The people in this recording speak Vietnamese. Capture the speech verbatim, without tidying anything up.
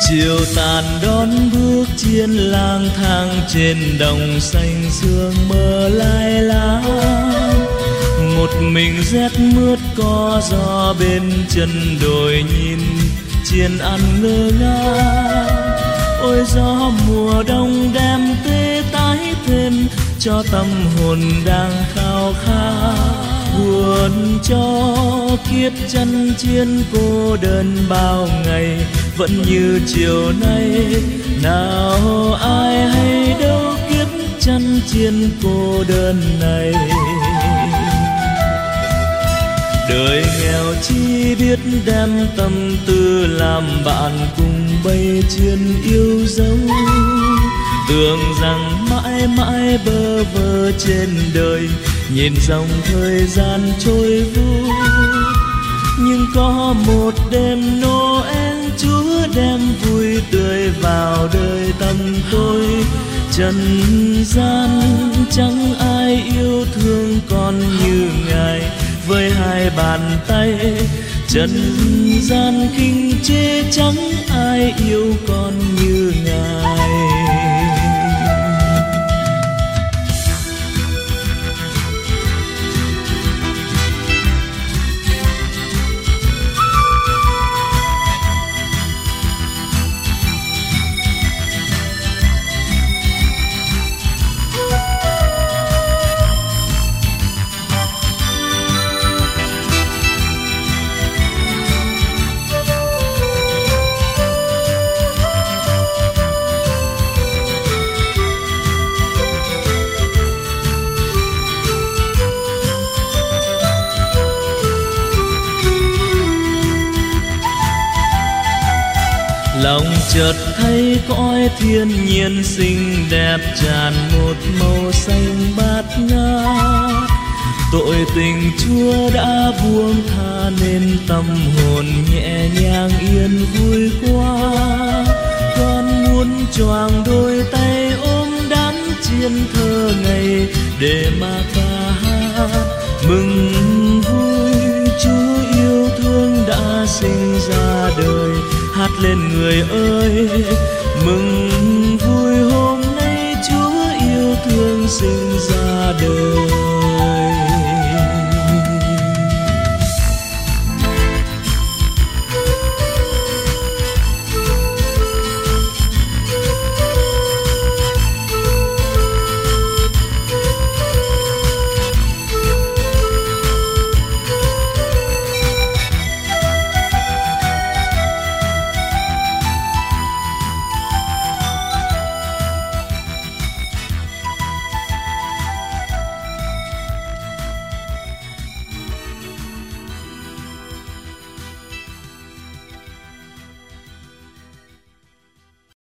Chiều tàn đón bước chiên lang thang trên đồng xanh sương mơ lai lá. Một mình rét mướt có gió bên chân đồi nhìn chiên ăn ngơ ngác. Ôi gió mùa đông đem tê tái thêm cho tâm hồn đang khao khát. Buồn cho kiếp chân chiên cô đơn bao ngày vẫn như chiều nay. Nào ai hay đâu kiếp chân chiên cô đơn này. Đời nghèo chi biết đem tâm tư làm bạn cùng bay chiên yêu dấu. Tưởng rằng mãi mãi bơ vơ trên đời, nhìn dòng thời gian trôi vui. Nhưng có một đêm Noel Chúa đem vui tươi vào đời tâm tôi. Trần gian chẳng ai yêu thương con như Ngài, với hai bàn tay. Trần gian khinh chê chẳng ai yêu con như Ngài. Lòng chợt thấy cõi thiên nhiên xinh đẹp tràn một màu xanh bát ngát. Tội tình Chúa đã buông tha nên tâm hồn nhẹ nhàng yên vui quá. Con muốn choàng đôi tay ôm đám chiên thơ ngày để mà ca hát mừng vui. Chúa yêu thương đã sinh ra đời, hát lên người ơi mừng vui hôm nay Chúa yêu thương sinh ra đời.